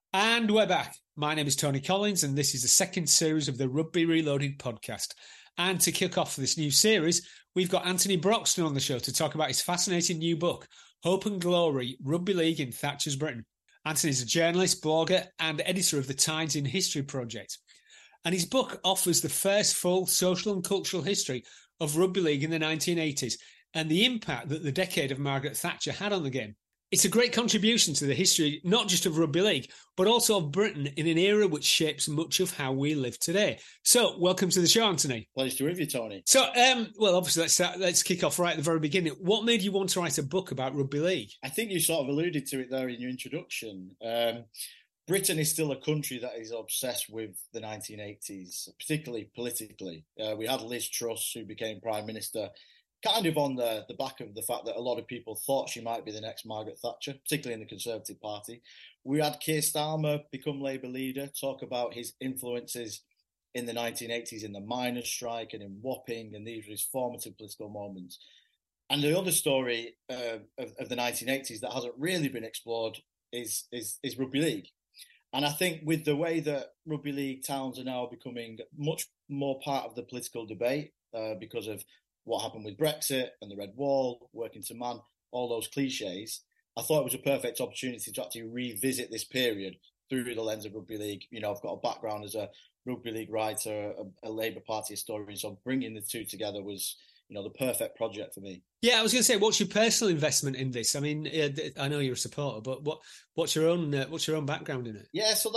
And we're back. My name is Tony Collins, and this is the second series of the Rugby Reloaded podcast. And to kick off this new series, we've got Anthony Broxton on the show to talk about his fascinating new book, Hope and Glory, Rugby League in Thatcher's Britain. Anthony's a journalist, blogger, and editor of the Tides in History project. And his book offers the first full social and cultural history of rugby league in the 1980s and the impact that the decade of Margaret Thatcher had on the game. It's a great contribution to the history, not just of rugby league, but also of Britain in an era which shapes much of how we live today. So, welcome to the show, Anthony. Pleasure to be with you, Tony. So, obviously, let's kick off right at the very beginning. What made you want to write a book about rugby league? I think you sort of alluded to it there in your introduction. Britain is still a country that is obsessed with the 1980s, particularly politically. We had Liz Truss, who became Prime Minister, kind of on the back of the fact that a lot of people thought she might be the next Margaret Thatcher, particularly in the Conservative Party. We had Keir Starmer become Labour leader, talk about his influences in the 1980s in the miners' strike and in Wapping, and these were his formative political moments. And the other story of the 1980s that hasn't really been explored is rugby league. And I think with the way that rugby league towns are now becoming much more part of the political debate because of what happened with Brexit and the Red Wall, working to man, all those cliches, I thought it was a perfect opportunity to actually revisit this period through the lens of rugby league. You know, I've got a background as a rugby league writer, a Labour Party historian, so bringing the two together was, you know, the perfect project for me. Yeah, I was going to say, what's your personal investment in this? I mean, I know you're a supporter, but what's your own background in it? Yeah, so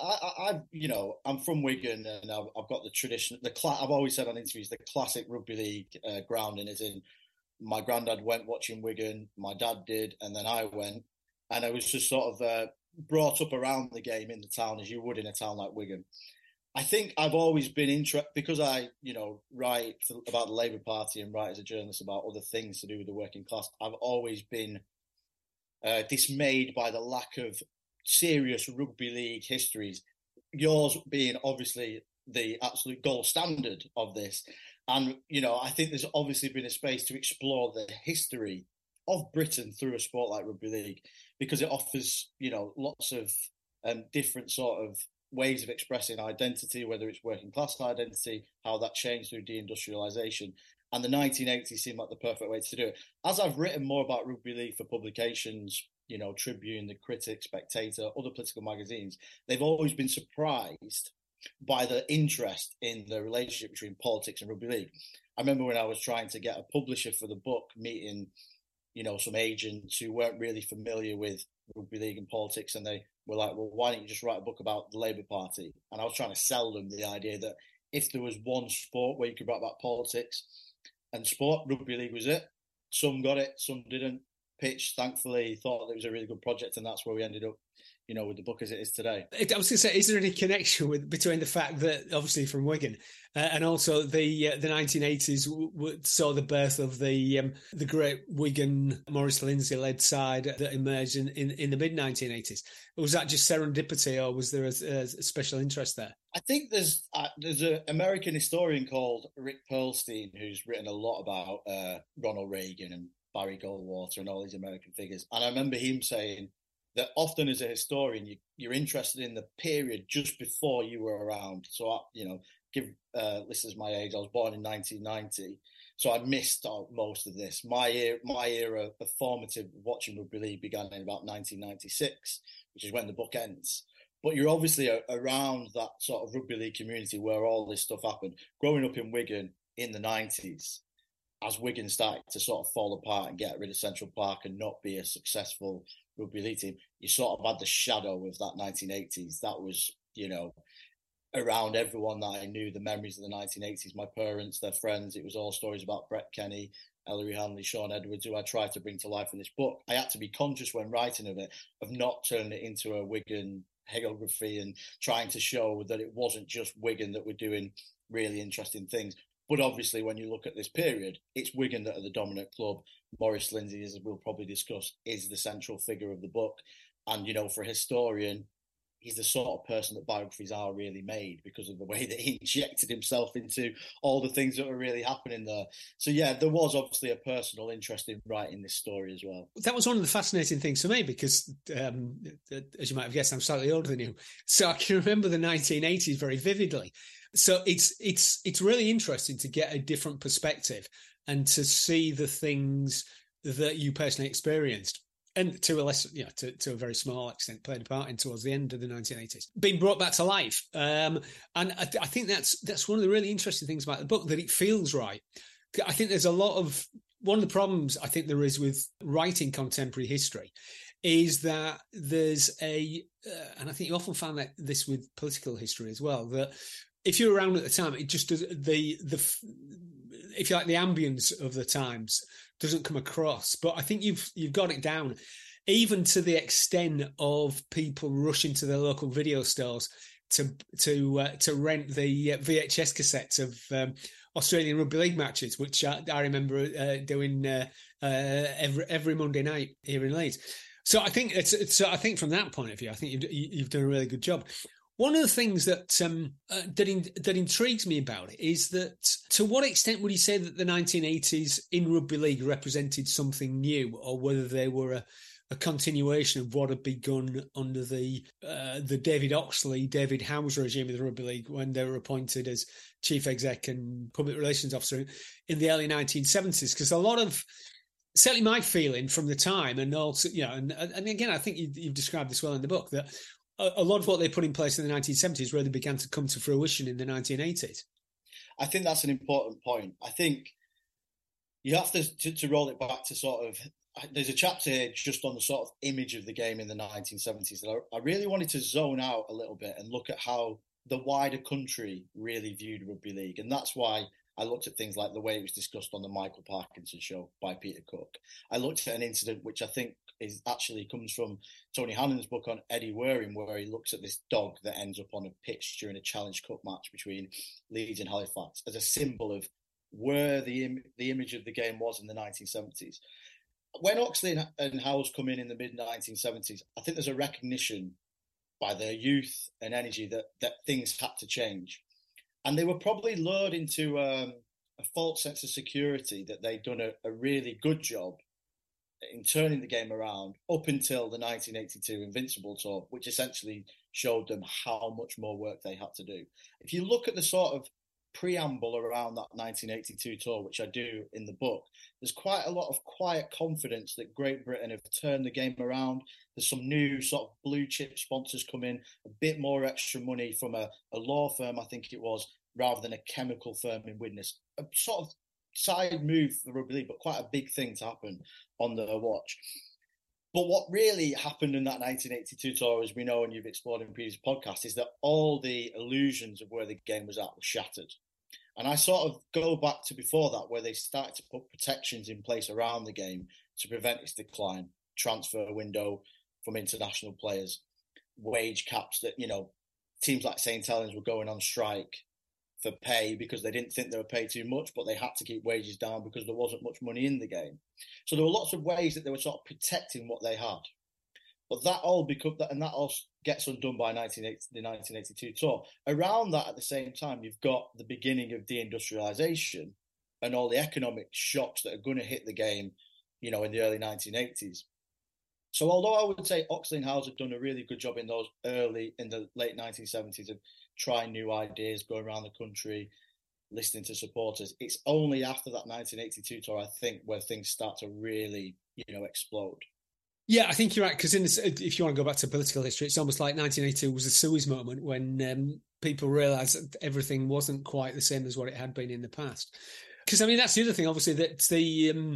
I'm from Wigan, and I've got the tradition. I've always said on interviews, the classic rugby league grounding is in. My granddad went watching Wigan, my dad did, and then I went, and I was just sort of brought up around the game in the town as you would in a town like Wigan. I think I've always been interested because I, write about the Labour Party and write as a journalist about other things to do with the working class. I've always been dismayed by the lack of serious rugby league histories. Yours being obviously the absolute gold standard of this. And, I think there's obviously been a space to explore the history of Britain through a sport like rugby league because it offers, lots of different sort of ways of expressing identity, whether it's working class identity, how that changed through deindustrialization. And the 1980s seemed like the perfect way to do it. As I've written more about rugby league for publications, Tribune, The Critic, Spectator, other political magazines, they've always been surprised by the interest in the relationship between politics and rugby league. I remember when I was trying to get a publisher for the book, meeting, some agents who weren't really familiar with rugby league and politics, and they were like, well, why don't you just write a book about the Labour Party? And I was trying to sell them the idea that if there was one sport where you could write about politics and sport, rugby league was it. Some got it, some didn't. Pitch, thankfully, thought it was a really good project, and that's where we ended up, with the book as it is today. I was going to say, is there any connection between the fact that, obviously from Wigan, and also the 1980s saw the birth of the great Wigan Maurice Lindsay led side that emerged in the mid 1980s? Was that just serendipity, or was there a special interest there? I think there's an American historian called Rick Perlstein who's written a lot about Ronald Reagan and Barry Goldwater and all these American figures, and I remember him saying that often as a historian, you're interested in the period just before you were around. So, give listeners my age. I was born in 1990, so I missed most of this. My era of formative watching rugby league began in about 1996, which is when the book ends. But you're obviously around that sort of rugby league community where all this stuff happened. Growing up in Wigan in the 90s, as Wigan started to sort of fall apart and get rid of Central Park and not be a successful rugby league team, you sort of had the shadow of that 1980s. That was, around everyone that I knew, the memories of the 1980s, my parents, their friends. It was all stories about Brett Kenny, Ellery Hanley, Sean Edwards, who I tried to bring to life in this book. I had to be conscious when writing of it, of not turning it into a Wigan hagiography and trying to show that it wasn't just Wigan that were doing really interesting things. But obviously, when you look at this period, it's Wigan that are the dominant club. Maurice Lindsay, as we'll probably discuss, is the central figure of the book. And, for a historian, he's the sort of person that biographies are really made because of the way that he injected himself into all the things that were really happening there. So yeah, there was obviously a personal interest in writing this story as well. That was one of the fascinating things for me because, as you might have guessed, I'm slightly older than you, so I can remember the 1980s very vividly. So it's really interesting to get a different perspective and to see the things that you personally experienced, and to a less, to a very small extent, played a part in towards the end of the 1980s, being brought back to life. And I think that's one of the really interesting things about the book, that it feels right. I think there's one of the problems I think there is with writing contemporary history is that there's and I think you often find that this with political history as well, that if you're around at the time, it just does if you like, the ambience of the times doesn't come across. But I think you've got it down, even to the extent of people rushing to their local video stores to rent the VHS cassettes of Australian rugby league matches, which I remember doing every Monday night here in Leeds. So I think I think from that point of view, I think you've done a really good job. One of the things that intrigues me about it is that, to what extent would you say that the 1980s in rugby league represented something new, or whether they were a continuation of what had begun under the David Oxley, David Howes regime of the rugby league when they were appointed as chief exec and public relations officer in the early 1970s? Because a lot of, certainly my feeling from the time, and also, and again, I think you've described this well in the book, that a lot of what they put in place in the 1970s really began to come to fruition in the 1980s. I think that's an important point. I think you have to roll it back to sort of, there's a chapter here just on the sort of image of the game in the 1970s that I really wanted to zone out a little bit and look at how the wider country really viewed rugby league. And that's why I looked at things like the way it was discussed on the Michael Parkinson show by Peter Cook. I looked at an incident which I think comes from Tony Hannon's book on Eddie Waring, where he looks at this dog that ends up on a pitch during a Challenge Cup match between Leeds and Halifax as a symbol of where the image of the game was in the 1970s. When Oxley and Howes come in the mid-1970s, I think there's a recognition by their youth and energy that things had to change. And they were probably lured into a false sense of security that they'd done a really good job in turning the game around up until the 1982 Invincible Tour, which essentially showed them how much more work they had to do. If you look at the sort of preamble around that 1982 tour, which I do in the book, there's quite a lot of quiet confidence that Great Britain have turned the game around. There's some new sort of blue chip sponsors come in, a bit more extra money from a law firm, I think it was, rather than a chemical firm in Widnes. A sort of side move for rugby league, but quite a big thing to happen on the watch. But what really happened in that 1982 tour, as we know and you've explored in previous podcasts, is that all the illusions of where the game was at were shattered. And I sort of go back to before that, where they started to put protections in place around the game to prevent its decline, transfer window from international players, wage caps that, teams like St. Helens were going on strike for pay because they didn't think they were paid too much, but they had to keep wages down because there wasn't much money in the game. So there were lots of ways that they were sort of protecting what they had. But that all gets undone by the 1982 tour. Around that, at the same time, you've got the beginning of deindustrialization and all the economic shocks that are going to hit the game, in the early 1980s. So although I would say Oxley and Howes have done a really good job in the late 1970s of trying new ideas, going around the country, listening to supporters, it's only after that 1982 tour, I think, where things start to really, explode. Yeah, I think you're right, because if you want to go back to political history, it's almost like 1982 was a Suez moment when people realised that everything wasn't quite the same as what it had been in the past. Because, that's the other thing, obviously, that the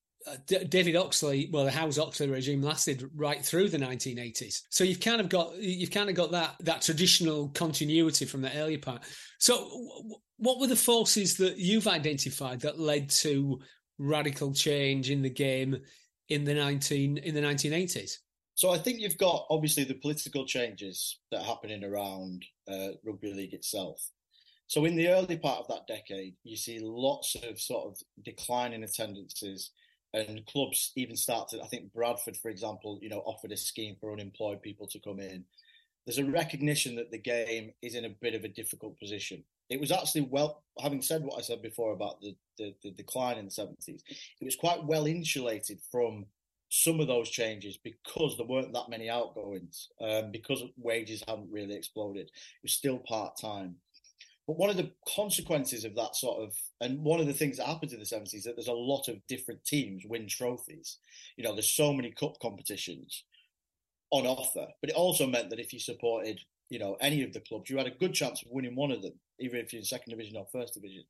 David Oxley, the Howes-Oxley regime lasted right through the 1980s. So you've kind of got that traditional continuity from the earlier part. So what were the forces that you've identified that led to radical change in the game in the 1980s? So I think you've got obviously the political changes that are happening around rugby league itself. So in the early part of that decade, you see lots of sort of declining attendances, and clubs even started. I think Bradford, for example, offered a scheme for unemployed people to come in. there's a recognition that the game is in a bit of a difficult position. It was actually, well, having said what I said before about the decline in the 70s, it was quite well insulated from some of those changes because there weren't that many outgoings, because wages hadn't really exploded. It was still part-time. But one of the consequences of that sort of, and one of the things that happens in the 70s is that there's a lot of different teams win trophies. You know, there's so many cup competitions on offer, but it also meant that if you supported, you know, any of the clubs, you had a good chance of winning one of them, even if you're in second division or first division.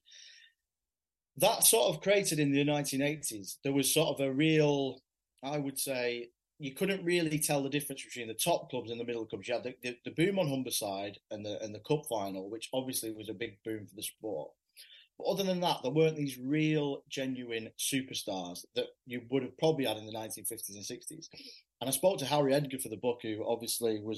That sort of created in the 1980s, there was sort of a real, I would say, you couldn't really tell the difference between the top clubs and the middle clubs. You had the boom on Humberside and the cup final, which obviously was a big boom for the sport. But other than that, there weren't these real, genuine superstars that you would have probably had in the 1950s and 60s. And I spoke to Harry Edgar for the book, who obviously was,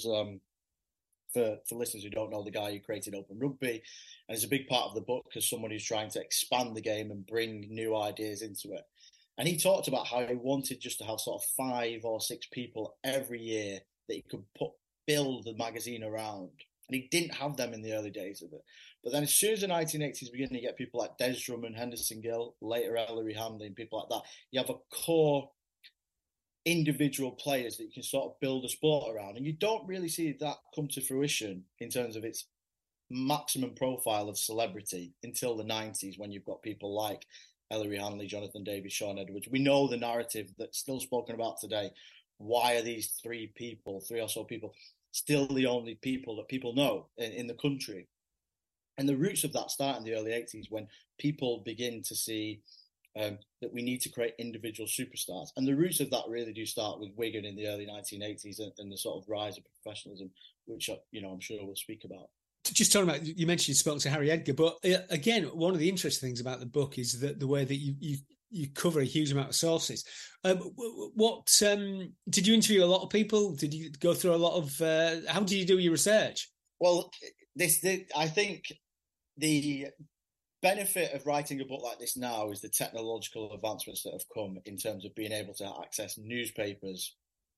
for listeners who don't know, the guy who created Open Rugby. And it's a big part of the book as someone who's trying to expand the game and bring new ideas into it. And he talked about how he wanted just to have sort of 5 or 6 people every year that he could build the magazine around. And he didn't have them in the early days of it. But then as soon as the 1980s begin, you get people like Des Drummond, Henderson Gill, later Ellery Hanley, and people like that. You have a core individual players that you can sort of build a sport around. And you don't really see that come to fruition in terms of its maximum profile of celebrity until the 90s, when you've got people like Ellery Hanley, Jonathan Davies, Shaun Edwards. We know the narrative that's still spoken about today. Why are these 3 or so people, still the only people that people know in the country? And the roots of that start in the early 80s, when people begin to see that we need to create individual superstars. And the roots of that really do start with Wigan in the early 1980s and the sort of rise of professionalism, which, you know, I'm sure we'll speak about. Just talking about, you mentioned you spoke to Harry Edgar, but again, one of the interesting things about the book is that the way that you cover a huge amount of sources. What did you interview a lot of people? Did you go through a lot of? How did you do your research? Well, I think the benefit of writing a book like this now is the technological advancements that have come in terms of being able to access newspapers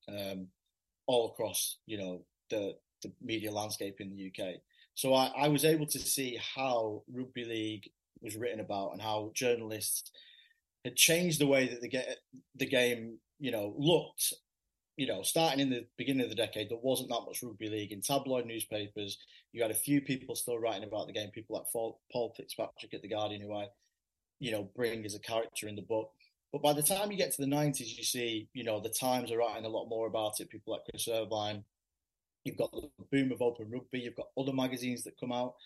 all across, you know, the media landscape in the UK. So I was able to see how rugby league was written about and how journalists had changed the way that the game, you know, looked. You know, starting in the beginning of the decade, there wasn't that much rugby league in tabloid newspapers. You had a few people still writing about the game, people like Paul Fitzpatrick at The Guardian, who I, you know, bring as a character in the book. But by the time you get to the 90s, you see, you know, the Times are writing a lot more about it. People like Chris Irvine. You've got the boom of Open Rugby. You've got other magazines that come out.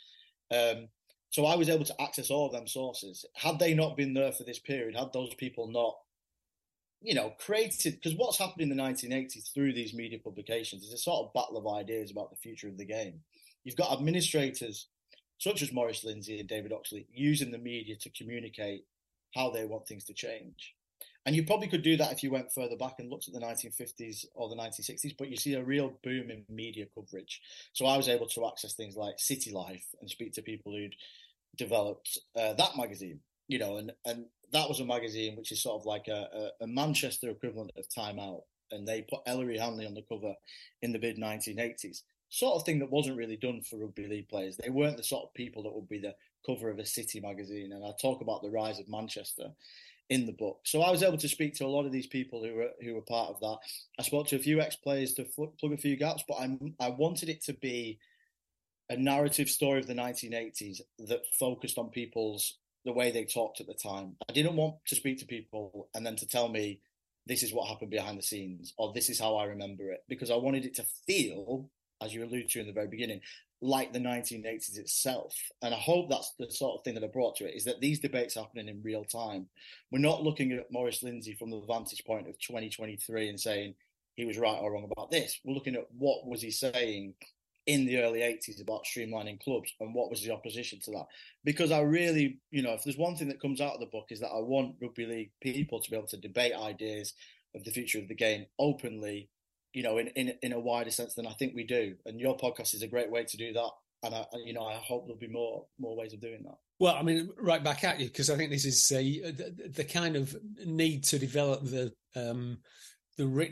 So I was able to access all of them sources. Had they not been there for this period, had those people not, you know, created, because what's happened in the 1980s through these media publications is a sort of battle of ideas about the future of the game. You've got administrators such as Maurice Lindsay and David Oxley using the media to communicate how they want things to change. And you probably could do that if you went further back and looked at the 1950s or the 1960s, but you see a real boom in media coverage. So I was able to access things like City Life and speak to people who'd developed that magazine, you know, and that was a magazine which is sort of like a Manchester equivalent of Time Out. And they put Ellery Hanley on the cover in the mid-1980s. Sort of thing that wasn't really done for rugby league players. They weren't the sort of people that would be the cover of a City magazine. And I talk about the rise of Manchester in the book. So I was able to speak to a lot of these people who were part of that. I spoke to a few ex-players to plug a few gaps, but I wanted it to be a narrative story of the 1980s that focused on the way they talked at the time. I didn't want to speak to people and then to tell me this is what happened behind the scenes or this is how I remember it, because I wanted it to feel, as you alluded to in the very beginning, like the 1980s itself. And I hope that's the sort of thing that I brought to it, is that these debates are happening in real time. We're not looking at Maurice Lindsay from the vantage point of 2023 and saying he was right or wrong about this. We're looking at what was he saying in the early 80s about streamlining clubs and what was the opposition to that. Because I really, you know, if there's one thing that comes out of the book is that I want rugby league people to be able to debate ideas of the future of the game openly, you know, in a wider sense than I think we do. And your podcast is a great way to do that. And I hope there'll be more ways of doing that. Well, I mean, right back at you, because I think this is the kind of need to develop the written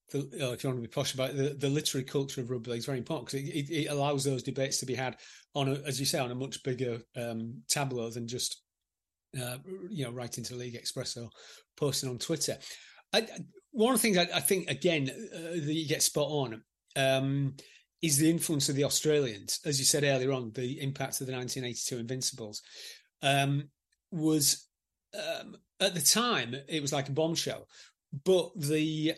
if you want to be posh about it, the literary culture of rugby league is very important because it allows those debates to be had on, as you say, on a much bigger tableau than just writing to League Express or posting on Twitter. One of the things I think again that you get spot on is the influence of the Australians, as you said earlier on. The impact of the 1982 Invincibles was at the time it was like a bombshell, but the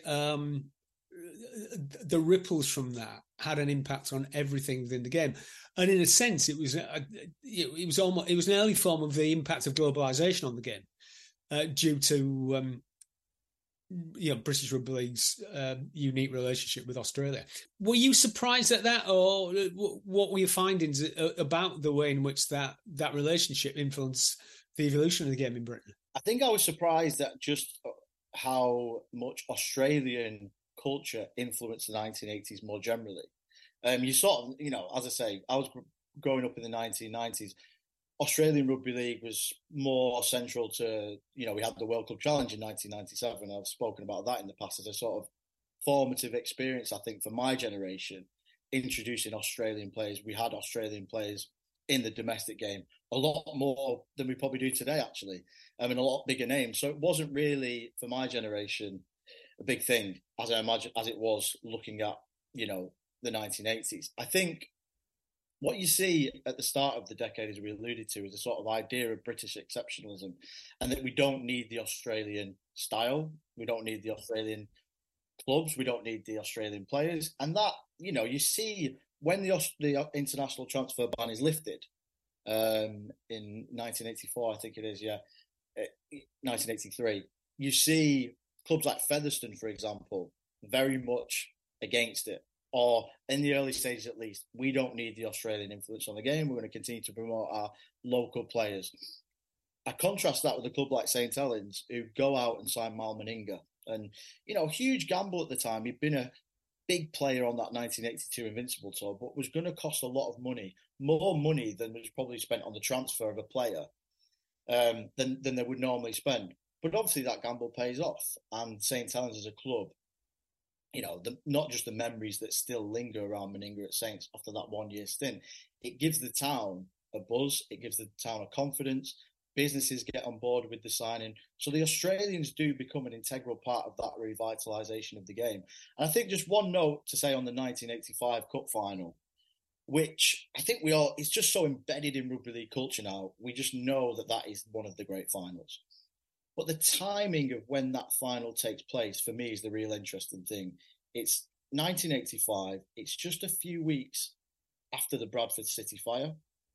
ripples from that had an impact on everything within the game, and in a sense, it was an early form of the impact of globalization on the game, due to British Rugby League's unique relationship with Australia. Were you surprised at that, or what were your findings about the way in which that relationship influenced the evolution of the game in Britain? I think I was surprised at just how much Australian culture influenced the 1980s more generally. You sort of, as I say, I was growing up in the 1990s. Australian Rugby League was more central to, we had the World Club Challenge in 1997. I've spoken about that in the past as a sort of formative experience, I think, for my generation, introducing Australian players. We had Australian players in the domestic game, a lot more than we probably do today, actually. A lot bigger names. So it wasn't really, for my generation, a big thing, as I imagine, as it was looking at, the 1980s. I think what you see at the start of the decade, as we alluded to, is a sort of idea of British exceptionalism, and that we don't need the Australian style, we don't need the Australian clubs, we don't need the Australian players, and that, you see when the international transfer ban is lifted in 1984, I think it is, 1983, you see clubs like Featherstone, for example, very much against it. Or in the early stages, at least, we don't need the Australian influence on the game. We're going to continue to promote our local players. I contrast that with a club like St Helens, who go out and sign Mal Meninga. And, huge gamble at the time. He'd been a big player on that 1982 Invincible tour, but was going to cost a lot of money, more money than was probably spent on the transfer of a player than they would normally spend. But obviously that gamble pays off. And St Helens as a club, not just the memories that still linger around Meninga at Saints after that 1 year stint, it gives the town a buzz, it gives the town a confidence, businesses get on board with the signing. So the Australians do become an integral part of that revitalisation of the game. And I think just one note to say on the 1985 Cup final, which I think it's just so embedded in rugby league culture now, we just know that is one of the great finals. But the timing of when that final takes place, for me, is the real interesting thing. It's 1985. It's just a few weeks after the Bradford City fire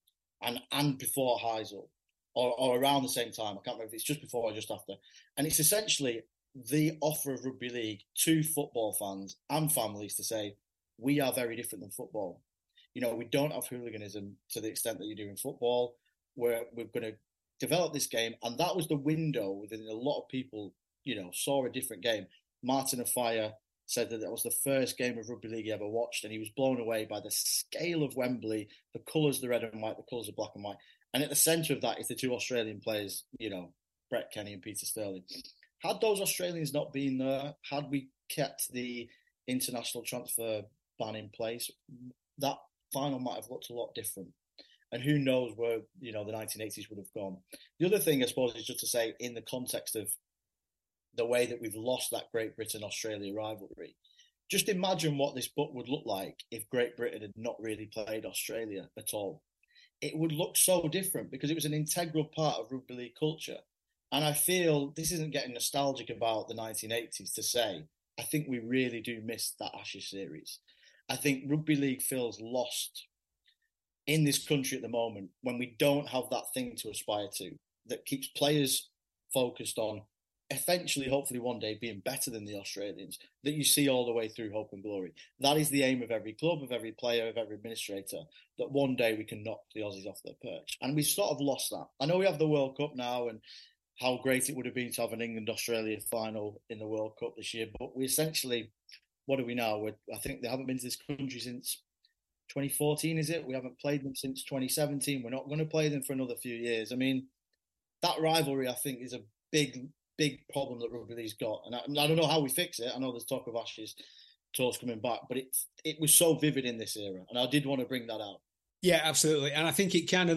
and before Heysel, or around the same time. I can't remember if it's just before or just after. And it's essentially the offer of rugby league to football fans and families to say, we are very different than football. We don't have hooliganism to the extent that you do in football. We're going to develop this game, and that was the window within a lot of people, saw a different game. Martin Offiah said that was the first game of rugby league he ever watched, and he was blown away by the scale of Wembley, the colours, the red and white, the colours of black and white. And at the centre of that is the two Australian players, Brett Kenny and Peter Sterling. Had those Australians not been there, had we kept the international transfer ban in place, that final might have looked a lot different. And who knows where, the 1980s would have gone. The other thing, I suppose, is just to say, in the context of the way that we've lost that Great Britain-Australia rivalry, just imagine what this book would look like if Great Britain had not really played Australia at all. It would look so different because it was an integral part of rugby league culture. And I feel this isn't getting nostalgic about the 1980s to say, I think we really do miss that Ashes series. I think rugby league feels lost in this country at the moment when we don't have that thing to aspire to that keeps players focused on eventually, hopefully one day, being better than the Australians, that you see all the way through Hope and Glory. That is the aim of every club, of every player, of every administrator, that one day we can knock the Aussies off their perch. And we've sort of lost that. I know we have the World Cup now and how great it would have been to have an England-Australia final in the World Cup this year, but we essentially, what are we now? I think they haven't been to this country since 2014, is it? We haven't played them since 2017. We're not going to play them for another few years. I mean, that rivalry, I think, is a big big problem that rugby league's got, and I don't know how we fix it. I know there's talk of Ashes tours coming back, but it was so vivid in this era, and I did want to bring that out. Yeah, absolutely, and I think it kind of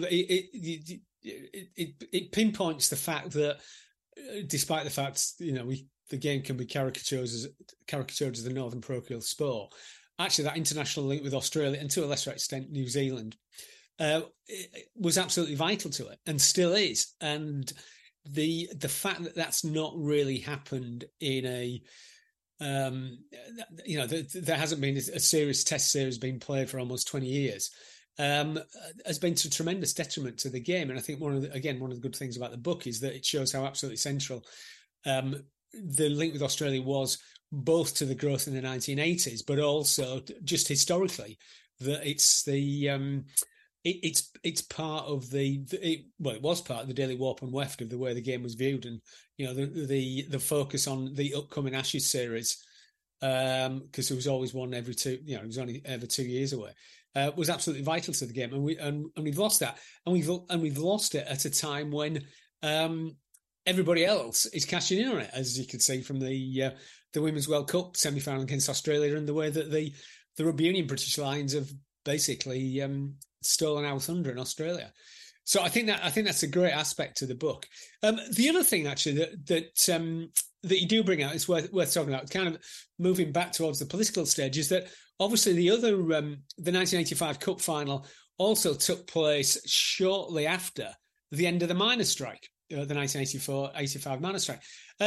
it pinpoints the fact that, despite the fact the game can be caricatured as the Northern Parochial sport, actually that international link with Australia and to a lesser extent New Zealand was absolutely vital to it, and still is. And the fact that that's not really happened in a there hasn't been a serious test series being played for almost 20 years. Has been to tremendous detriment to the game. And I think one of the good things about the book is that it shows how absolutely central the link with Australia was, both to the growth in the 1980s, but also just historically, that it's the it's part of it was part of the daily warp and weft of the way the game was viewed, and the focus on the upcoming Ashes series, because there was always one every two, it was only every 2 years away. Was absolutely vital to the game, and we've lost that, and we've lost it at a time when everybody else is cashing in on it, as you could see from the Women's World Cup semi-final against Australia, and the way that the Rugby Union British Lions have basically stolen our thunder in Australia. So I think that's a great aspect to the book. The other thing actually that you do bring out is worth talking about, kind of moving back towards the political stage, is that obviously the 1985 Cup final also took place shortly after the end of the miners' strike, the 1984-85 miners' strike.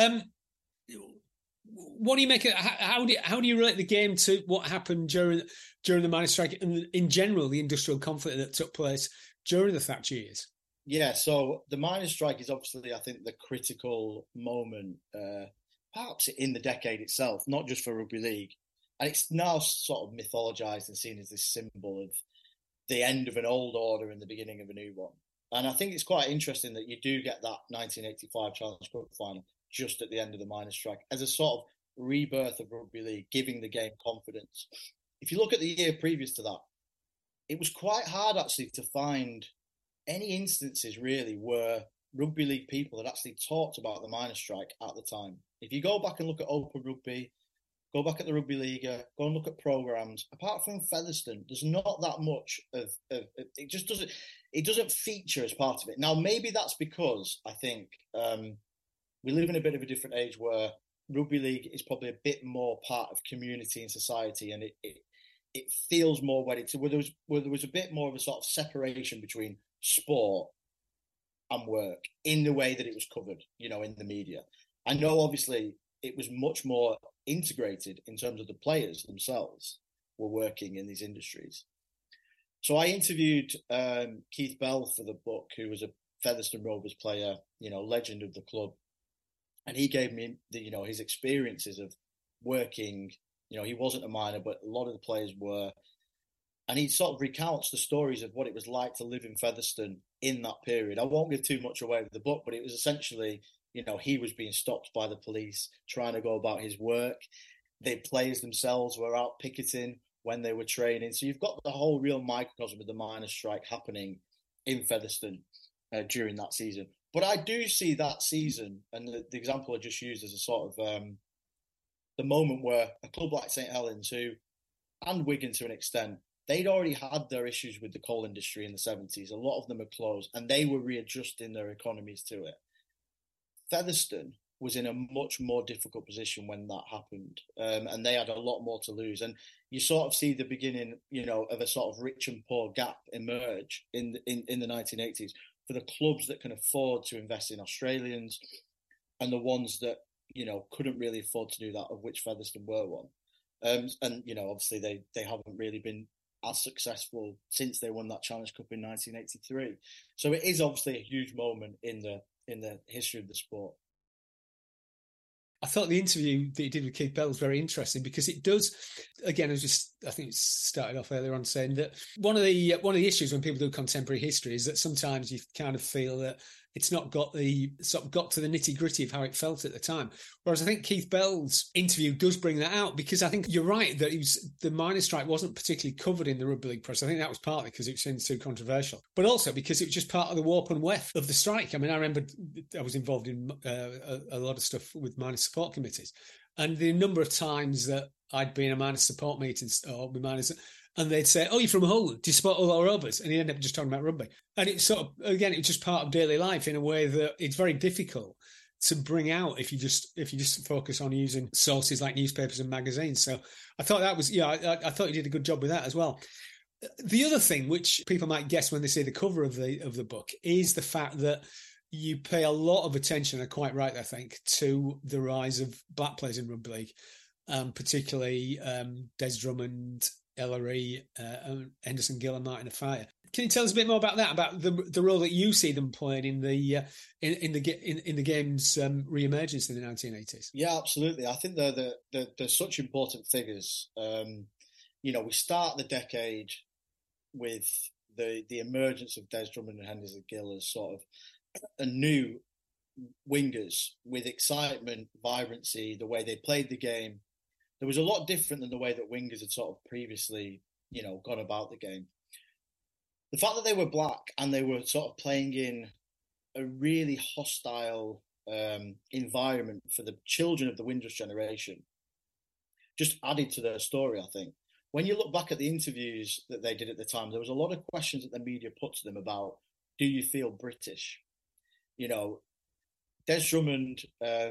What do you make of, how do you relate the game to what happened during the miners' strike and in general the industrial conflict that took place during the Thatcher years? Yeah, so the miners' strike is obviously, I think, the critical moment, perhaps in the decade itself, not just for rugby league. And it's now sort of mythologized and seen as this symbol of the end of an old order and the beginning of a new one. And I think it's quite interesting that you do get that 1985 Challenge Cup final just at the end of the miners' strike as a sort of rebirth of rugby league, giving the game confidence. If you look at the year previous to that, it was quite hard actually to find any instances really where rugby league people had actually talked about the miners' strike at the time. If you go back and look at Open Rugby, go back at the Rugby League, go and look at programmes, apart from Featherstone, there's not that much of it. Just doesn't feature as part of it. Now, maybe that's because I think we live in a bit of a different age where rugby league is probably a bit more part of community and society, and it feels more wedded to where there was a bit more of a sort of separation between sport and work in the way that it was covered, in the media. I know obviously it was much more integrated in terms of the players themselves were working in these industries. So I interviewed Keith Bell for the book, who was a Featherstone Rovers player, legend of the club. And he gave me his experiences of working. He wasn't a miner, but a lot of the players were. And he sort of recounts the stories of what it was like to live in Featherstone in that period. I won't give too much away with the book, but it was essentially, he was being stopped by the police trying to go about his work. The players themselves were out picketing when they were training. So you've got the whole real microcosm of the miners' strike happening in Featherstone during that season. But I do see that season, and the example I just used as a sort of the moment where a club like St Helens, and Wigan to an extent, they'd already had their issues with the coal industry in the 70s. A lot of them had closed, and they were readjusting their economies to it. Featherstone was in a much more difficult position when that happened, and they had a lot more to lose. And you sort of see the beginning, of a sort of rich and poor gap emerge in the 1980s for the clubs that can afford to invest in Australians and the ones that, couldn't really afford to do that, of which Featherstone were one. And, obviously they haven't really been as successful since they won that Challenge Cup in 1983. So it is obviously a huge moment in the history of the sport. I thought the interview that you did with Keith Bell was very interesting because it does, again, I think it started off earlier on saying that one of the issues when people do contemporary history is that sometimes you kind of feel that it's not got the sort of got to the nitty gritty of how it felt at the time. Whereas I think Keith Bell's interview does bring that out, because I think you're right that the miners' strike wasn't particularly covered in the rugby league press. I think that was partly because it was seen too controversial, but also because it was just part of the warp and weft of the strike. I mean, I remember I was involved in a lot of stuff with miners' support committees, and the number of times that I'd been in a miners' support meeting or with miners, and they'd say, "Oh, you're from Hull? Do you support Hull or Rovers?" And you end up just talking about rugby. And it's sort of, again, it's just part of daily life in a way that it's very difficult to bring out if you just focus on using sources like newspapers and magazines. So I thought that was, I thought you did a good job with that as well. The other thing, which people might guess when they see the cover of the book, is the fact that you pay a lot of attention, and quite right, I think, to the rise of black players in rugby league, particularly Des Drummond, Ellery, Henderson Gill, and Martin Offiah. Can you tell us a bit more about that, about the role that you see them playing in the game's re-emergence in the 1980s? Yeah, absolutely. I think they're such important figures. We start the decade with the emergence of Des Drummond and Henderson Gill as sort of a new wingers with excitement, vibrancy, the way they played the game. There was a lot different than the way that wingers had sort of previously, gone about the game. The fact that they were black and they were sort of playing in a really hostile environment for the children of the Windrush generation just added to their story, I think. When you look back at the interviews that they did at the time, there was a lot of questions that the media put to them about, do you feel British? Des Drummond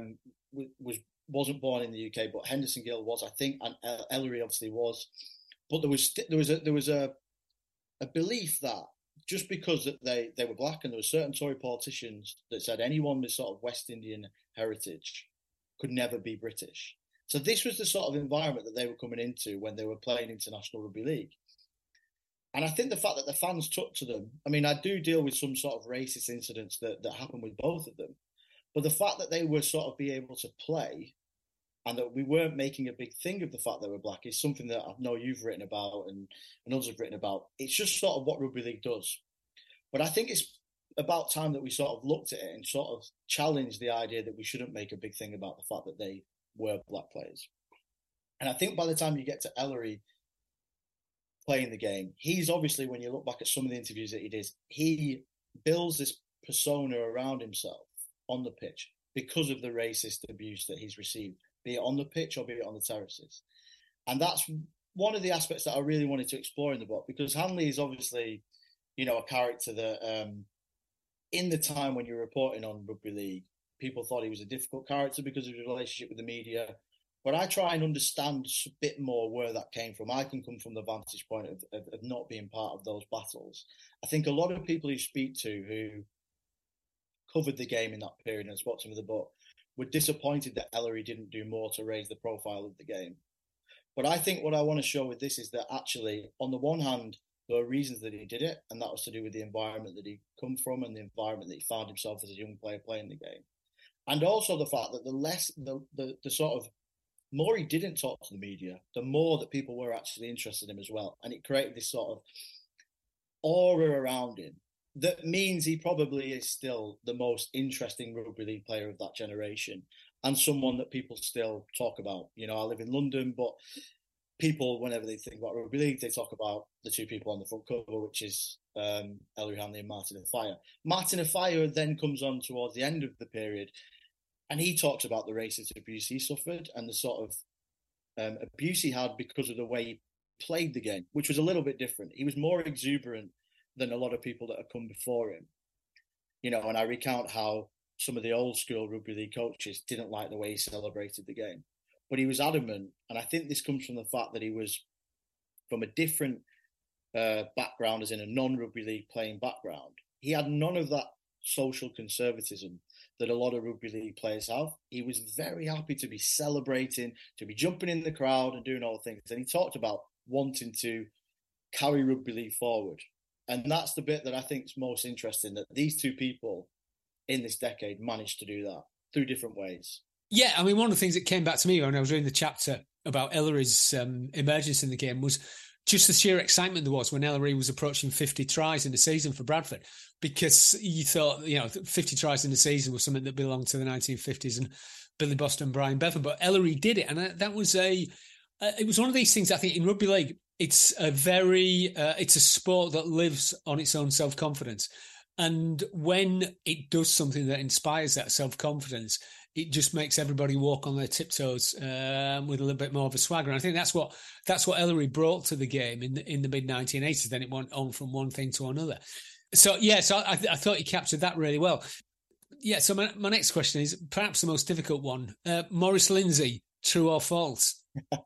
wasn't born in the UK, but Henderson Gill was, I think, and Ellery obviously was. But there was a belief that just because that they were black, and there were certain Tory politicians that said anyone with sort of West Indian heritage could never be British. So this was the sort of environment that they were coming into when they were playing international rugby league. And I think the fact that the fans took to them, I mean, I do deal with some sort of racist incidents that happened with both of them, but the fact that they were sort of be able to play and that we weren't making a big thing of the fact they were black is something that I know you've written about and others have written about. It's just sort of what rugby league does. But I think it's about time that we sort of looked at it and sort of challenged the idea that we shouldn't make a big thing about the fact that they were black players. And I think by the time you get to Ellery playing the game, he's obviously, when you look back at some of the interviews that he did, he builds this persona around himself on the pitch because of the racist abuse that he's received, be it on the pitch or be it on the terraces. And that's one of the aspects that I really wanted to explore in the book, because Hanley is obviously, a character that in the time when you're reporting on rugby league, people thought he was a difficult character because of his relationship with the media. But I try and understand a bit more where that came from. I can come from the vantage point of not being part of those battles. I think a lot of people you speak to who covered the game in that period and spoke to me in the book were disappointed that Ellery didn't do more to raise the profile of the game. But I think what I want to show with this is that actually, on the one hand, there are reasons that he did it, and that was to do with the environment that he come from and the environment that he found himself as a young player playing the game. And also the fact that the sort of more he didn't talk to the media, the more that people were actually interested in him as well. And it created this sort of aura around him that means he probably is still the most interesting rugby league player of that generation and someone that people still talk about. I live in London, but people, whenever they think about rugby league, they talk about the two people on the front cover, which is Ellery Hanley and Martin Offiah. Martin Offiah then comes on towards the end of the period, and he talks about the racist abuse he suffered and the sort of abuse he had because of the way he played the game, which was a little bit different. He was more exuberant than a lot of people that have come before him. And I recount how some of the old school rugby league coaches didn't like the way he celebrated the game. But he was adamant, and I think this comes from the fact that he was from a different background, as in a non-rugby league playing background. He had none of that social conservatism that a lot of rugby league players have. He was very happy to be celebrating, to be jumping in the crowd and doing all the things. And he talked about wanting to carry rugby league forward. And that's the bit that I think is most interesting, that these two people in this decade managed to do that through different ways. Yeah, I mean, one of the things that came back to me when I was reading the chapter about Ellery's emergence in the game was just the sheer excitement there was when Ellery was approaching 50 tries in the season for Bradford, because you thought, 50 tries in the season was something that belonged to the 1950s and Billy Boston and Brian Bevan. But Ellery did it. And that was it was one of these things, I think, in rugby league, it's it's a sport that lives on its own self-confidence. And when it does something that inspires that self-confidence, it just makes everybody walk on their tiptoes with a little bit more of a swagger. And I think that's what Ellery brought to the game in the mid 1980s. Then it went on from one thing to another. So I thought you captured that really well. Yeah. So my next question is perhaps the most difficult one. Maurice Lindsay, true or false?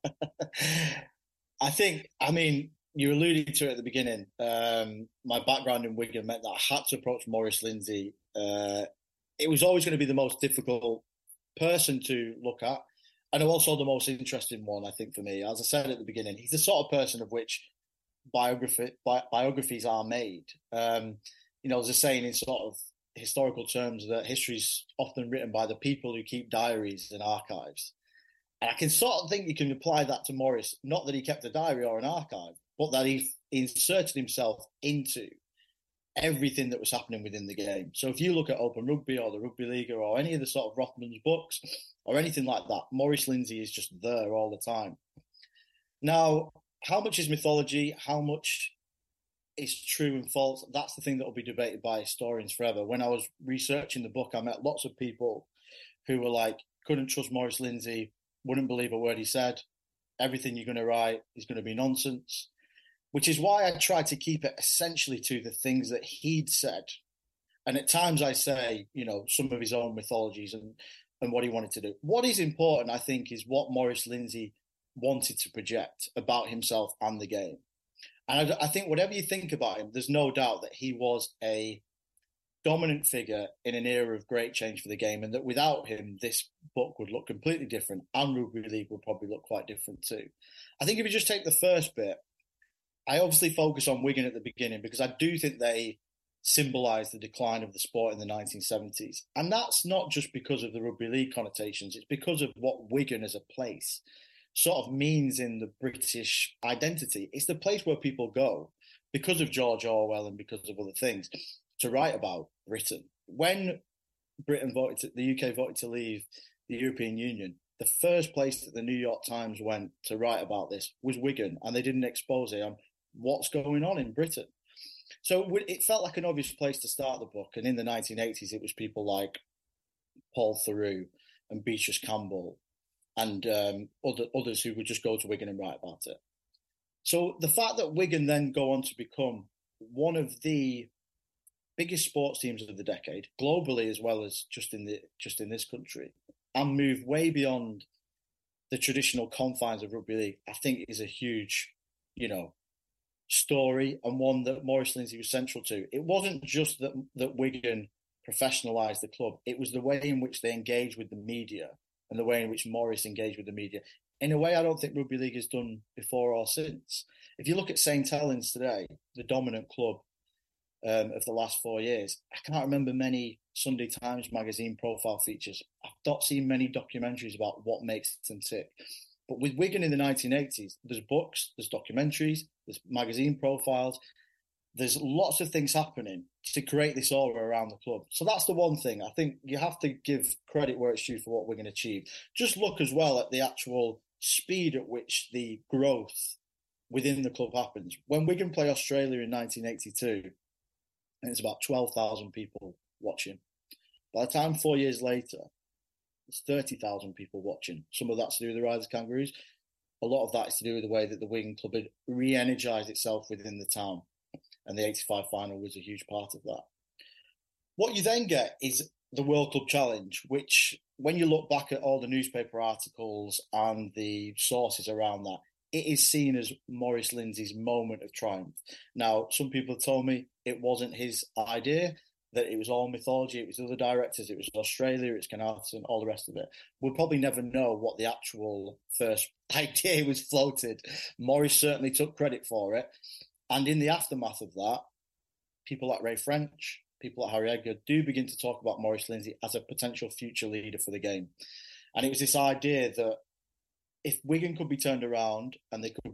You alluded to it at the beginning. My background in Wigan meant that I had to approach Maurice Lindsay. It was always going to be the most difficult person to look at, and also the most interesting one, I think, for me. As I said at the beginning, he's the sort of person of which biographies are made. There's a saying in sort of historical terms that history's often written by the people who keep diaries and archives. And I can sort of think you can apply that to Maurice, not that he kept a diary or an archive, but that he inserted himself into everything that was happening within the game. So if you look at Open Rugby or the Rugby League or any of the sort of Rothman's books or anything like that, Maurice Lindsay is just there all the time. Now, how much is mythology? How much is true and false? That's the thing that will be debated by historians forever. When I was researching the book, I met lots of people who were like, couldn't trust Maurice Lindsay, wouldn't believe a word he said. Everything you're going to write is going to be nonsense. Which is why I try to keep it essentially to the things that he'd said. And at times I say, some of his own mythologies and what he wanted to do. What is important, I think, is what Maurice Lindsay wanted to project about himself and the game. And I think whatever you think about him, there's no doubt that he was a dominant figure in an era of great change for the game, and that without him, this book would look completely different, and Rugby League would probably look quite different too. I think if you just take the first bit, I obviously focus on Wigan at the beginning because I do think they symbolise the decline of the sport in the 1970s. And that's not just because of the Rugby League connotations, it's because of what Wigan as a place sort of means in the British identity. It's the place where people go because of George Orwell and because of other things to write about Britain. When the UK voted to leave the European Union, the first place that the New York Times went to write about this was Wigan, and they did an expose on what's going on in Britain. So it felt like an obvious place to start the book. And in the 1980s, it was people like Paul Theroux and Beatrice Campbell and others who would just go to Wigan and write about it. So the fact that Wigan then go on to become one of the biggest sports teams of the decade, globally as well as just in this country, and move way beyond the traditional confines of rugby league, I think is a huge, story, and one that Maurice Lindsay was central to. It wasn't just that Wigan professionalised the club, it was the way in which they engaged with the media and the way in which Maurice engaged with the media in a way I don't think rugby league has done before or since. If you look at St Helens today, the dominant club of the last 4 years, I can't remember many Sunday Times magazine profile features. I've not seen many documentaries about what makes them tick. But with Wigan in the 1980s, there's books, there's documentaries, there's magazine profiles. There's lots of things happening to create this aura around the club. So that's the one thing. I think you have to give credit where it's due for what Wigan achieved. Just look as well at the actual speed at which the growth within the club happens. When Wigan play Australia in 1982, and it's about 12,000 people watching. By the time 4 years later, it's 30,000 people watching. Some of that's to do with the Rise of Kangaroos. A lot of that is to do with the way that the Wigan club had re-energised itself within the town. And the 85 final was a huge part of that. What you then get is the World Club Challenge, which, when you look back at all the newspaper articles and the sources around that, it is seen as Maurice Lindsay's moment of triumph. Now, some people told me it wasn't his idea, that it was all mythology, it was other directors, it was Australia, it's Carnarvon, all the rest of it. We'll probably never know what the actual first idea was floated. Maurice certainly took credit for it. And in the aftermath of that, people like Ray French, people like Harry Edgar do begin to talk about Maurice Lindsay as a potential future leader for the game. And it was this idea that if Wigan could be turned around and they could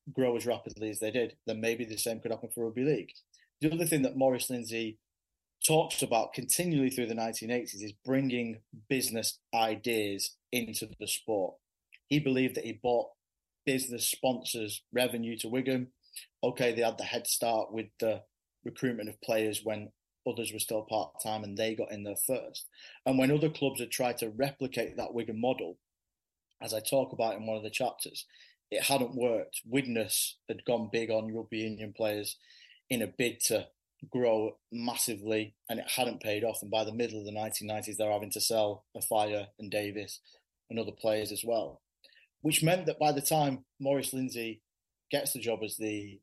grow as rapidly as they did, then maybe the same could happen for rugby league. The other thing that Maurice Lindsay talks about continually through the 1980s is bringing business ideas into the sport. He believed that he brought business sponsors revenue to Wigan. Okay, they had the head start with the recruitment of players when others were still part-time and they got in there first. And when other clubs had tried to replicate that Wigan model, as I talk about in one of the chapters, it hadn't worked. Widnes had gone big on rugby union players in a bid to grow massively, and it hadn't paid off. And by the middle of the 1990s, they're having to sell Afire and Davis and other players as well, which meant that by the time Maurice Lindsay gets the job as the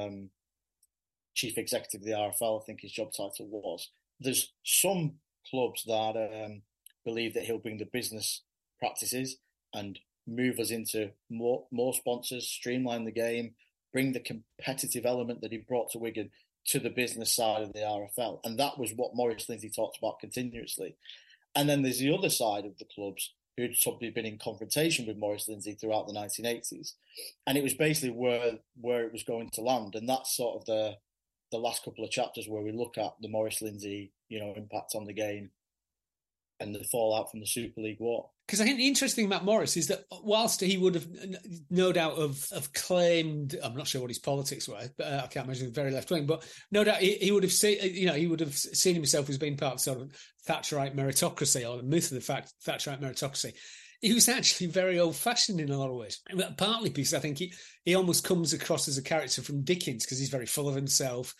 chief executive of the RFL, I think his job title was, there's some clubs that believe that he'll bring the business practices and move us into more sponsors, streamline the game, bring the competitive element that he brought to Wigan to the business side of the RFL. And that was what Maurice Lindsay talked about continuously. And then there's the other side of the clubs who'd probably been in confrontation with Maurice Lindsay throughout the 1980s. And it was basically where it was going to land. And that's sort of the last couple of chapters where we look at the Maurice Lindsay, impact on the game and the fallout from the Super League war. Because I think the interesting thing about Maurice is that whilst he would have no doubt have claimed, I'm not sure what his politics were, but I can't imagine very left wing, but no doubt he would have seen, he would have seen himself as being part of sort of Thatcherite meritocracy, or the myth of the Thatcherite meritocracy. He was actually very old-fashioned in a lot of ways, partly because I think he almost comes across as a character from Dickens because he's very full of himself.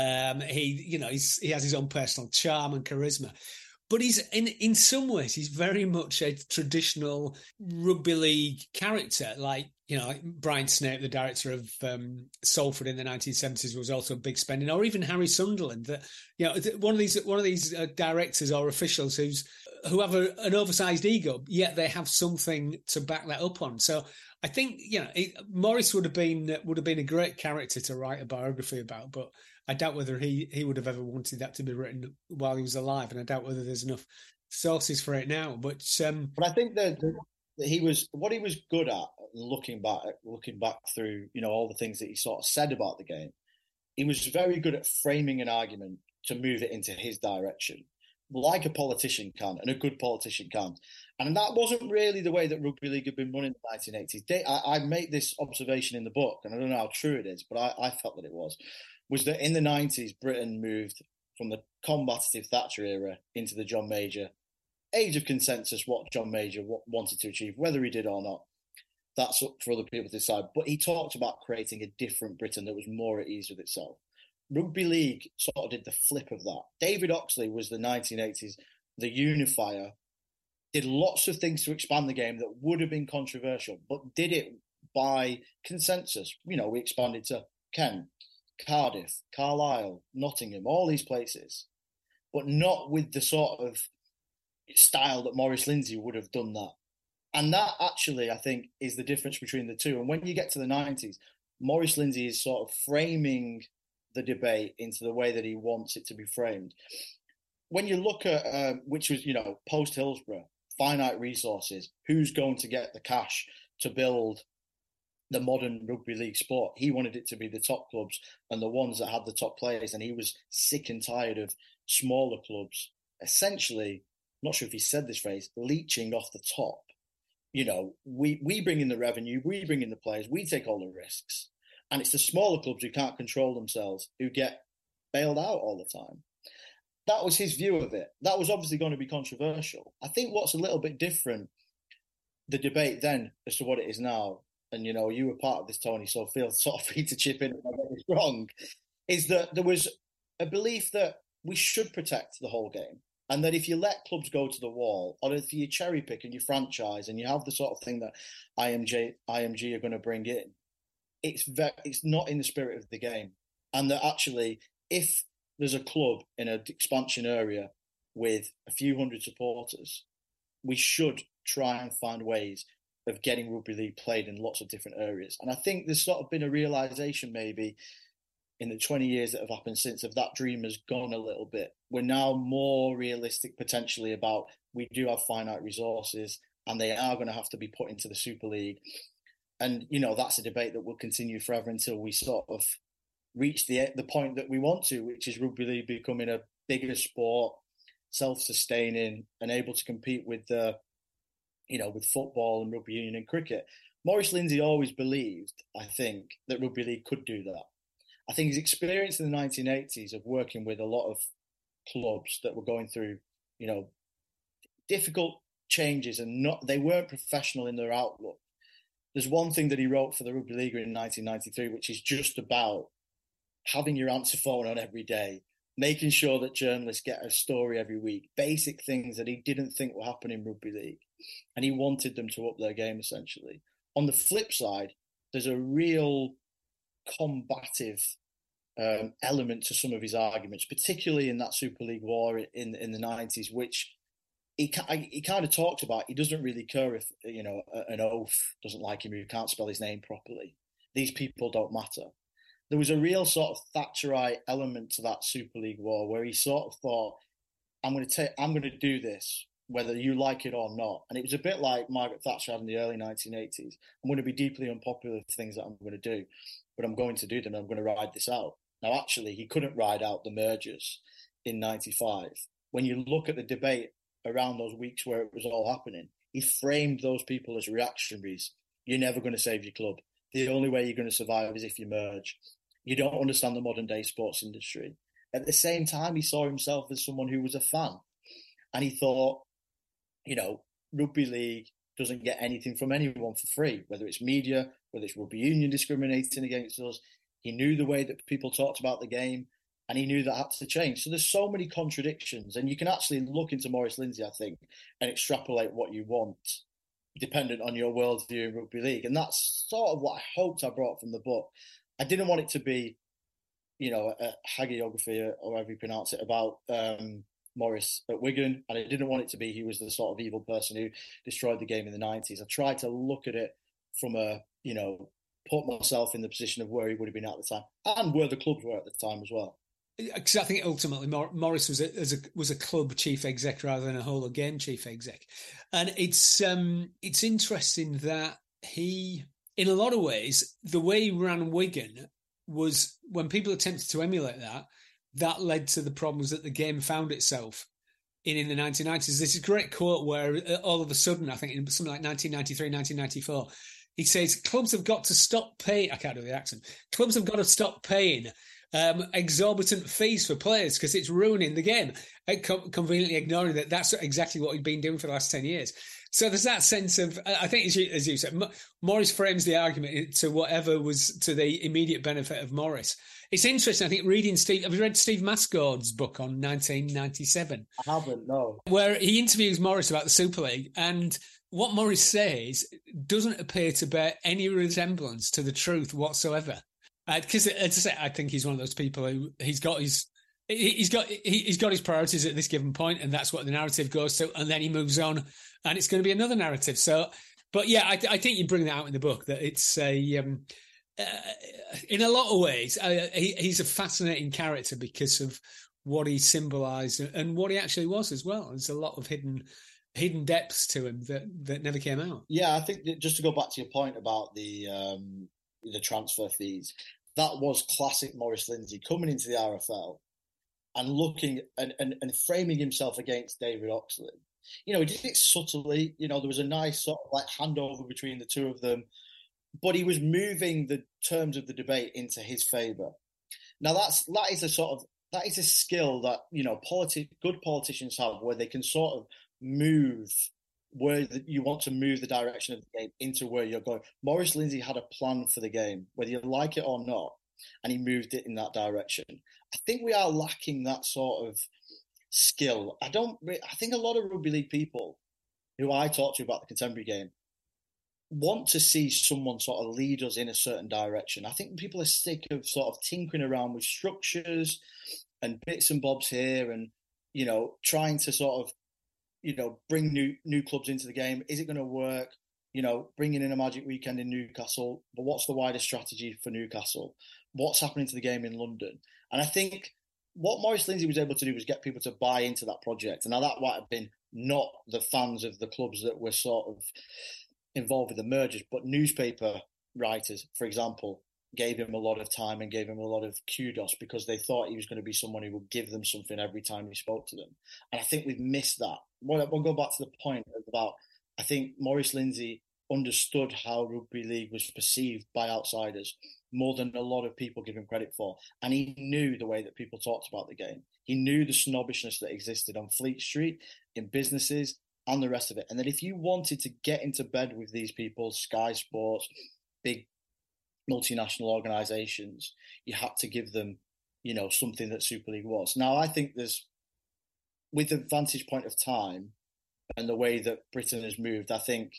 He has his own personal charm and charisma. But he's in some ways, he's very much a traditional rugby league character, like Brian Snape, the director of Salford in the 1970s, was also a big spending, or even Harry Sunderland. That one of these directors or officials who have an oversized ego, yet they have something to back that up on. So I think Maurice would have been a great character to write a biography about, but I doubt whether he would have ever wanted that to be written while he was alive, and I doubt whether there's enough sources for it now. But I think that he was good at, looking back through all the things that he sort of said about the game. He was very good at framing an argument to move it into his direction, like a politician can, and a good politician can. And that wasn't really the way that rugby league had been run in the 1980s. I made this observation in the book, and I don't know how true it is, but I felt that it was that in the 90s, Britain moved from the combative Thatcher era into the John Major age of consensus. What John Major wanted to achieve, whether he did or not, that's up for other people to decide. But he talked about creating a different Britain that was more at ease with itself. Rugby league sort of did the flip of that. David Oxley was the 1980s, the unifier, did lots of things to expand the game that would have been controversial, but did it by consensus. We expanded to Kent, Cardiff, Carlisle, Nottingham, all these places, but not with the sort of style that Maurice Lindsay would have done that. And that actually, I think, is the difference between the two. And when you get to the 90s, Maurice Lindsay is sort of framing the debate into the way that he wants it to be framed. When you look at, which was, post Hillsborough, finite resources, who's going to get the cash to build the modern rugby league sport? He wanted it to be the top clubs and the ones that had the top players. And he was sick and tired of smaller clubs, essentially, I'm not sure if he said this phrase, leeching off the top. We bring in the revenue, we bring in the players, we take all the risks. And it's the smaller clubs who can't control themselves who get bailed out all the time. That was his view of it. That was obviously going to be controversial. I think what's a little bit different, the debate then as to what it is now, and you were part of this, Tony, so feel sort of free to chip in if I get this wrong, is that there was a belief that we should protect the whole game. And that if you let clubs go to the wall, or if you cherry pick and you franchise and you have the sort of thing that IMG are going to bring in, it's not in the spirit of the game. And that actually, if there's a club in an expansion area with a few hundred supporters, we should try and find ways of getting rugby league played in lots of different areas. And I think there's sort of been a realisation maybe in the 20 years that have happened since of that dream has gone a little bit. We're now more realistic potentially about we do have finite resources and they are going to have to be put into the Super League. And, that's a debate that will continue forever until we sort of reach the point that we want to, which is rugby league becoming a bigger sport, self-sustaining, and able to compete with with football and rugby union and cricket. Maurice Lindsay always believed, I think, that rugby league could do that. I think his experience in the 1980s of working with a lot of clubs that were going through, difficult changes and they weren't professional in their outlook. There's one thing that he wrote for the Rugby League in 1993, which is just about having your answer phone on every day, making sure that journalists get a story every week, basic things that he didn't think were happening in rugby league. And he wanted them to up their game, essentially. On the flip side, there's a real combative element to some of his arguments, particularly in that Super League war in the 90s, which he kind of talks about. He doesn't really care if, an oaf doesn't like him, who can't spell his name properly. These people don't matter. There was a real sort of Thatcherite element to that Super League war where he sort of thought, I'm going to do this, whether you like it or not. And it was a bit like Margaret Thatcher had in the early 1980s. I'm going to be deeply unpopular for things that I'm going to do, but I'm going to do them. I'm going to ride this out. Now, actually, he couldn't ride out the mergers in 95. When you look at the debate around those weeks where it was all happening, he framed those people as reactionaries. You're never going to save your club. The only way you're going to survive is if you merge. You don't understand the modern day sports industry. At the same time, he saw himself as someone who was a fan. And he thought, rugby league doesn't get anything from anyone for free, whether it's media, whether it's rugby union discriminating against us. He knew the way that people talked about the game, and he knew that had to change. So there's so many contradictions, and you can actually look into Maurice Lindsay, I think, and extrapolate what you want, dependent on your worldview in rugby league. And that's sort of what I hoped I brought from the book. I didn't want it to be, a hagiography, or however you pronounce it, about Morris at Wigan, and I didn't want it to be he was the sort of evil person who destroyed the game in the 90s. I tried to look at it from put myself in the position of where he would have been at the time and where the clubs were at the time as well. Because I think ultimately Morris was a club chief exec rather than a whole of game chief exec, and it's interesting that he, in a lot of ways, the way he ran Wigan was, when people attempted to emulate that led to the problems that the game found itself in the 1990s. There's a great quote where all of a sudden, I think in something like 1993, 1994, he says, clubs have got to stop paying, I can't do the accent, clubs have got to stop paying exorbitant fees for players because it's ruining the game, conveniently ignoring that that's exactly what he'd been doing for the last 10 years. So there's that sense of, I think, as you said, Morris frames the argument to whatever was to the immediate benefit of Morris. It's interesting, I think, have you read Steve Mascord's book on 1997? I haven't, no. Where he interviews Morris about the Super League, and what Morris says doesn't appear to bear any resemblance to the truth whatsoever. Because, as I say, I think he's one of those people who he's got his priorities at this given point, and that's what the narrative goes to, and then he moves on, and it's going to be another narrative. So, but yeah, I think you bring that out in the book, that it's in a lot of ways, he's a fascinating character because of what he symbolised and what he actually was as well. There's a lot of hidden depths to him that never came out. Yeah, I think that, just to go back to your point about the transfer fees, that was classic Maurice Lindsay coming into the RFL and looking and framing himself against David Oxley. He did it subtly. There was a nice sort of like handover between the two of them, but he was moving the terms of the debate into his favour. Now that is a skill that good politicians have, where they can sort of move where you want to move the direction of the game into where you're going. Maurice Lindsay had a plan for the game, whether you like it or not, and he moved it in that direction. I think we are lacking that sort of skill. I think a lot of rugby league people who I talk to about the contemporary game want to see someone sort of lead us in a certain direction. I think people are sick of sort of tinkering around with structures and bits and bobs here, and trying to sort of bring new clubs into the game. Is it going to work? Bringing in a magic weekend in Newcastle, but what's the wider strategy for Newcastle? What's happening to the game in London? And I think what Maurice Lindsay was able to do was get people to buy into that project. And now that might have been not the fans of the clubs that were sort of involved with the mergers, but newspaper writers, for example, gave him a lot of time and gave him a lot of kudos because they thought he was going to be someone who would give them something every time he spoke to them. And I think we've missed that. We'll go back to the point about, I think Maurice Lindsay understood how rugby league was perceived by outsiders more than a lot of people give him credit for. And he knew the way that people talked about the game. He knew the snobbishness that existed on Fleet Street, in businesses, and the rest of it. And that if you wanted to get into bed with these people, Sky Sports, big multinational organizations, you had to give them, something that Super League was. Now, I think with the vantage point of time and the way that Britain has moved, I think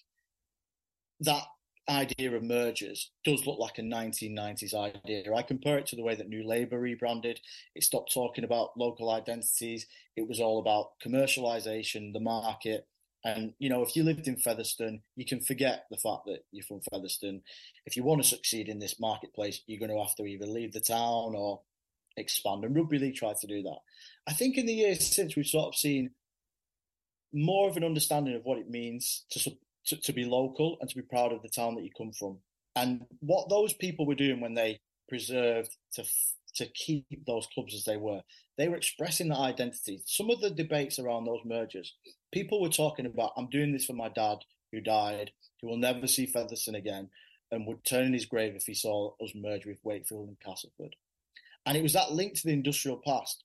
that idea of mergers does look like a 1990s idea. I compare it to the way that New Labour rebranded. It stopped talking about local identities. It was all about commercialisation, the market. And, if you lived in Featherstone, you can forget the fact that you're from Featherstone. If you want to succeed in this marketplace, you're going to have to either leave the town or expand. And Rugby League tried to do that. I think in the years since, we've sort of seen more of an understanding of what it means to be local and to be proud of the town that you come from. And what those people were doing when they preserved to keep those clubs as they were expressing that identity. Some of the debates around those mergers, people were talking about, I'm doing this for my dad who died, who will never see Featherstone again, and would turn in his grave if he saw us merge with Wakefield and Castleford. And it was that link to the industrial past.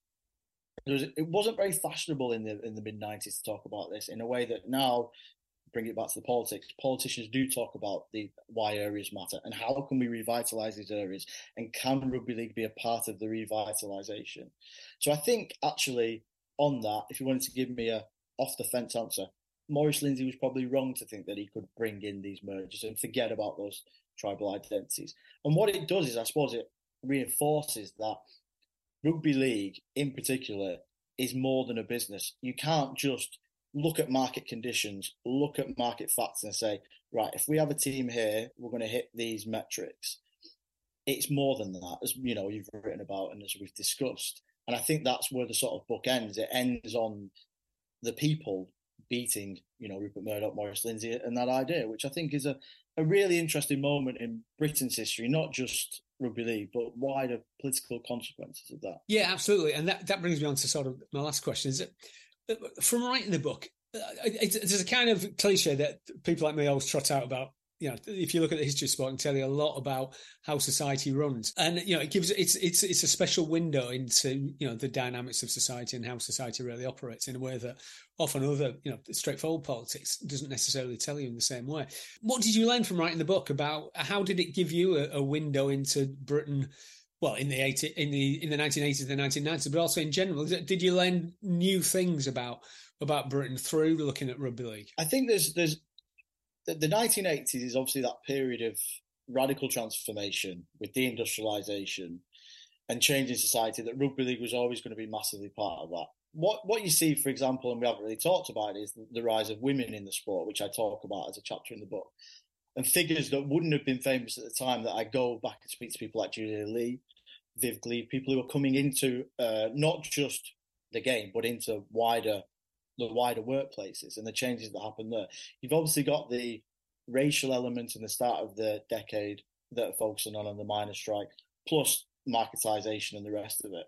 It wasn't very fashionable in the mid-90s to talk about this in a way that now, bring it back to the politics, politicians do talk about why areas matter and how can we revitalise these areas, and can rugby league be a part of the revitalisation. So I think actually on that, if you wanted to give me a off-the-fence answer, Maurice Lindsay was probably wrong to think that he could bring in these mergers and forget about those tribal identities. And what it does is, I suppose, it reinforces that rugby league in particular is more than a business. You can't just look at market conditions, look at market facts and say, right, if we have a team here, we're going to hit these metrics. It's more than that, as you've written about and as we've discussed. And I think that's where the sort of book ends. It ends on the people beating, Rupert Murdoch, Maurice Lindsay, and that idea, which I think is a really interesting moment in Britain's history, not just rugby league, but wider political consequences of that. Yeah, absolutely. And that brings me on to sort of my last question. Is it, from writing the book, there's a kind of cliche that people like me always trot out about, if you look at the history of sport, and tell you a lot about how society runs. And, it gives, it's a special window into, the dynamics of society and how society really operates in a way that often other, straightforward politics doesn't necessarily tell you in the same way. What did you learn from writing the book about how did it give you a window into Britain? Well, in the 1980s, the 1990s, but also in general, did you learn new things about Britain through looking at rugby league? I think there's the 1980s is obviously that period of radical transformation with deindustrialisation and changing society. That rugby league was always going to be massively part of that. What you see, for example, and we haven't really talked about, is the rise of women in the sport, which I talk about as a chapter in the book, and figures that wouldn't have been famous at the time. That I go back and speak to people like Julia Lee, Viv Glebe, people who are coming into not just the game, but into the wider workplaces and the changes that happen there. You've obviously got the racial element in the start of the decade that are focusing on the miners' strike, plus marketisation and the rest of it.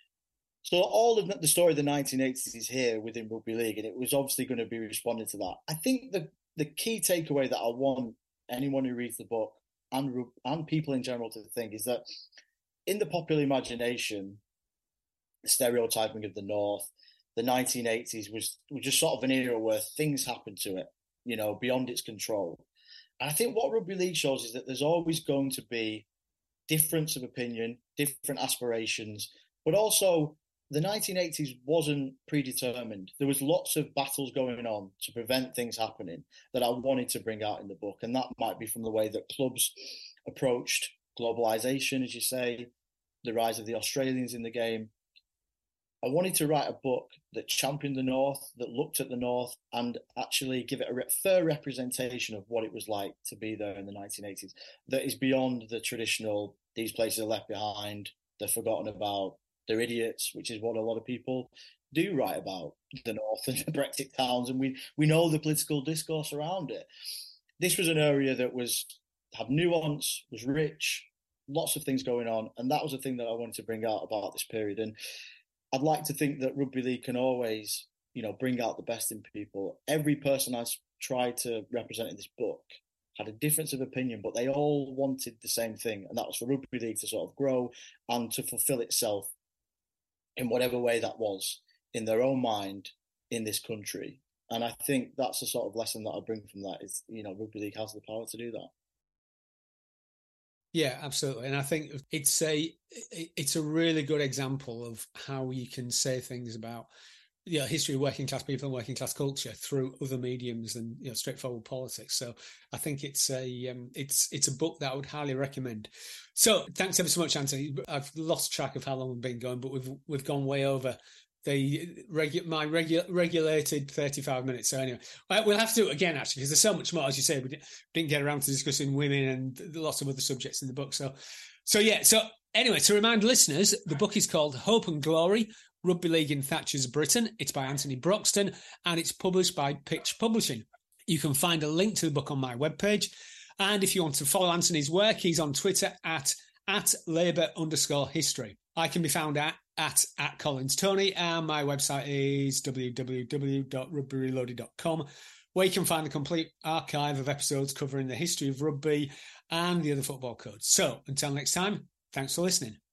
So all of the story of the 1980s is here within rugby league, and it was obviously going to be responding to that. I think the key takeaway that I want anyone who reads the book and people in general to think is that in the popular imagination, the stereotyping of the North, the 1980s was just sort of an era where things happened to it, beyond its control. And I think what rugby league shows is that there's always going to be difference of opinion, different aspirations, but also the 1980s wasn't predetermined. There was lots of battles going on to prevent things happening that I wanted to bring out in the book. And that might be from the way that clubs approached globalization, as you say, the rise of the Australians in the game. I wanted to write a book that championed the North, that looked at the North and actually give it a fair representation of what it was like to be there in the 1980s. That is beyond the traditional, these places are left behind, they're forgotten about, they're idiots, which is what a lot of people do write about the North and the Brexit towns. And we know the political discourse around it. this was an area that had nuance, was rich, lots of things going on, and that was the thing that I wanted to bring out about this period. And I'd like to think that rugby league can always, bring out the best in people. Every person I tried to represent in this book had a difference of opinion, but they all wanted the same thing, and that was for rugby league to sort of grow and to fulfill itself in whatever way that was in their own mind in this country. And I think that's the sort of lesson that I bring from that is, rugby league has the power to do that. Yeah, absolutely. And I think it's a really good example of how you can say things about history of working class people and working class culture through other mediums than straightforward politics. So I think it's a book that I would highly recommend. So thanks ever so much, Anthony. I've lost track of how long we've been going, but we've gone way over my regulated 35 minutes. So anyway, we'll have to do it again, actually, because there's so much more. As you say, we didn't get around to discussing women and lots of other subjects in the book. So anyway, to remind listeners, the book is called Hope and Glory, Rugby League in Thatcher's Britain. It's by Anthony Broxton and it's published by Pitch Publishing. You can find a link to the book on my webpage. And if you want to follow Anthony's work, he's on Twitter at Labour_history. I can be found at Collins Tony, and my website is www.rugbyreloaded.com, where you can find the complete archive of episodes covering the history of rugby and the other football codes. So until next time, thanks for listening.